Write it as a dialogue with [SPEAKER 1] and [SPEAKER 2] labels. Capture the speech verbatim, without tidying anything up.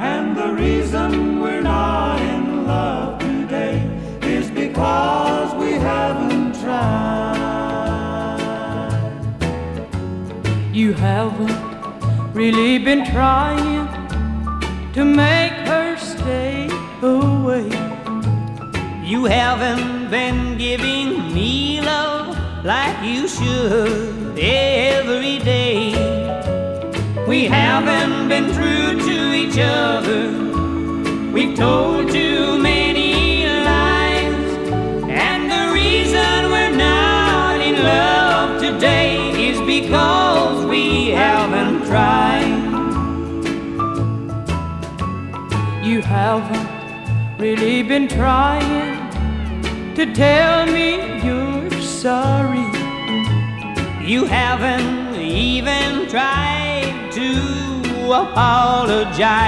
[SPEAKER 1] And the reason we're not in love today is because we haven't tried.
[SPEAKER 2] You haven't really been trying to make her stay away.
[SPEAKER 3] You haven't been giving me love like you should every day. We haven't been true to each other. We've told too many lies. And the reason we're not in love today is because we haven't tried.
[SPEAKER 2] You haven't really been trying to tell me you're sorry.
[SPEAKER 3] You haven't even tried to apologize.